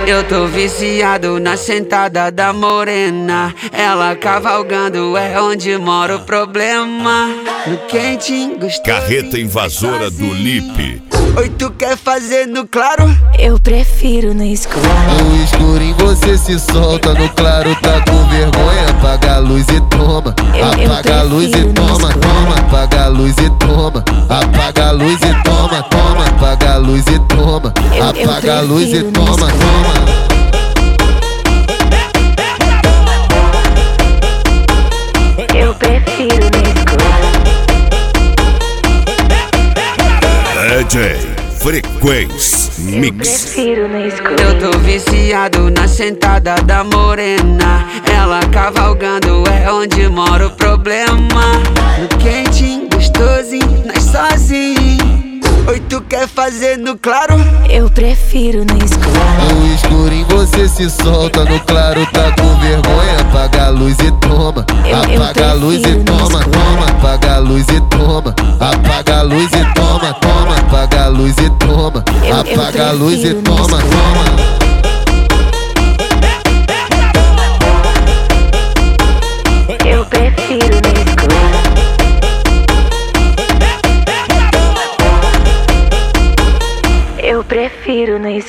Eu tô viciado na sentada da morena. Ela cavalgando é onde mora o problema. No quentinho, gostoso. Carreta invasora do Lipe. Oi, tu quer fazer no claro? Eu prefiro no escuro. No escurinho você se solta, no claro tá com vergonha. Apaga a luz e toma, apaga a luz e toma, toma. Apaga a luz e toma, apaga a luz e toma, toma. Apaga a luz e toma, apaga a luz e toma, toma. Eu prefiro no escuro. DJ Frequência Eu Mix. prefiro no escuro. Eu tô viciado na sentada da morena. Ela cavalgando é onde mora o problema. No quentinho, gostosinho, nós sozinho. Oi, tu quer fazer no claro? Eu prefiro no escuro. No escurinho você se solta, no claro tá com vergonha. Apaga a luz e toma, apaga a luz e toma, toma. Apaga a luz e toma, apaga a luz e toma, toma. Apaga a luz e toma, apaga a luz e toma, toma. Eu prefiro no escuro. Eu prefiro no escuro.